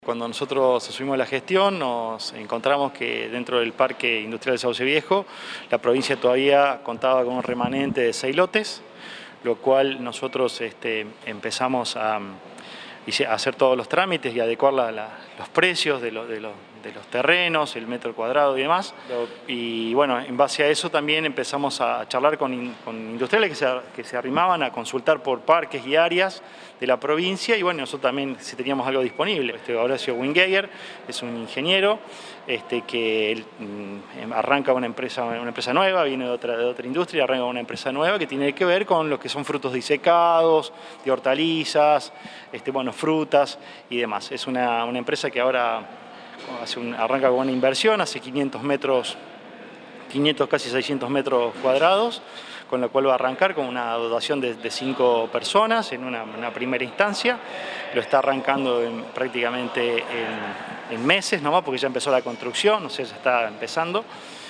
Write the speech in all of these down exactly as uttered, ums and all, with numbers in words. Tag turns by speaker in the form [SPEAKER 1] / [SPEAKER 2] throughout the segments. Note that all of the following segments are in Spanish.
[SPEAKER 1] Cuando nosotros asumimos la gestión nos encontramos que dentro del Parque Industrial de Sauce Viejo la provincia todavía contaba con un remanente de seis lotes, lo cual nosotros este, empezamos a, a hacer todos los trámites y adecuar la, la, los precios de, lo, de, lo, de los terrenos, el metro cuadrado y demás. Y bueno, en base a eso también empezamos a charlar con, con industriales que se, que se arrimaban a consultar por parques y áreas de la provincia, y bueno, nosotros también si teníamos algo disponible. Este, Horacio Wingeier es un ingeniero este, que él, mm, arranca una empresa, una empresa nueva, viene de otra, de otra industria, arranca una empresa nueva que tiene que ver con lo que son frutos disecados, de hortalizas, este, bueno, frutas y demás. Es una, una empresa que ahora hace un, arranca con una inversión, hace quinientos metros, quinientos, casi seiscientos metros cuadrados, con la cual va a arrancar con una dotación de, de cinco personas en una, una primera instancia. Lo está arrancando en, prácticamente en, en meses nomás, porque ya empezó la construcción, no sé, ya está empezando.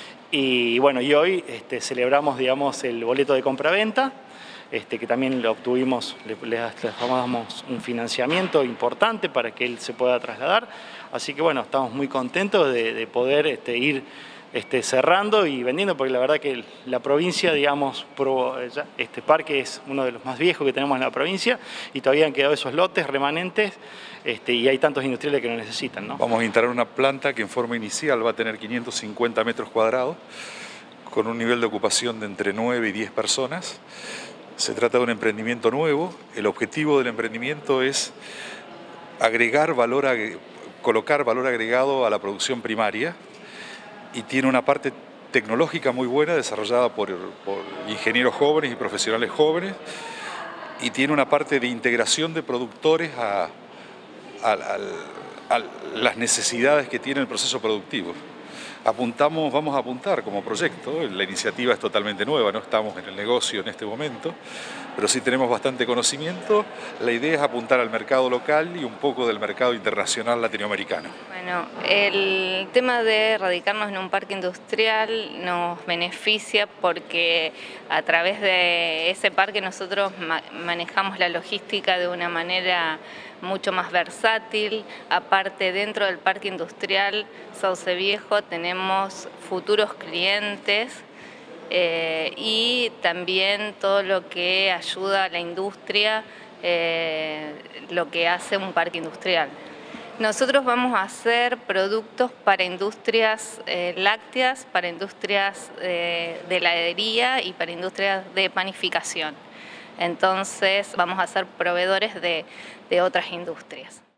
[SPEAKER 1] Y bueno, y hoy este, celebramos, digamos, el boleto de compra-venta, este, que también lo obtuvimos, le, le, le damos un financiamiento importante para que él se pueda trasladar. Así que bueno, estamos muy contentos de, de poder este, ir Este, cerrando y vendiendo, porque la verdad que la provincia, digamos, este parque es uno de los más viejos que tenemos en la provincia y todavía han quedado esos lotes remanentes este, y hay tantos industriales que lo necesitan, ¿no?
[SPEAKER 2] Vamos a instalar una planta que en forma inicial va a tener quinientos cincuenta metros cuadrados con un nivel de ocupación de entre nueve y diez personas. Se trata de un emprendimiento nuevo. El objetivo del emprendimiento es agregar valor, colocar valor agregado a la producción primaria, y tiene una parte tecnológica muy buena desarrollada por, por ingenieros jóvenes y profesionales jóvenes, y tiene una parte de integración de productores a, a, a, a las necesidades que tiene el proceso productivo. Apuntamos, vamos a apuntar como proyecto, la iniciativa es totalmente nueva, no estamos en el negocio en este momento, pero sí tenemos bastante conocimiento. La idea es apuntar al mercado local y un poco del mercado internacional latinoamericano.
[SPEAKER 3] Bueno, el tema de radicarnos en un parque industrial nos beneficia porque a través de ese parque nosotros ma- manejamos la logística de una manera mucho más versátil. Aparte, dentro del parque industrial Sauce Viejo tenemos futuros clientes eh, y también todo lo que ayuda a la industria, eh, lo que hace un parque industrial. Nosotros vamos a hacer productos para industrias eh, lácteas, para industrias eh, de heladería y para industrias de panificación. Entonces vamos a ser proveedores de, de otras industrias.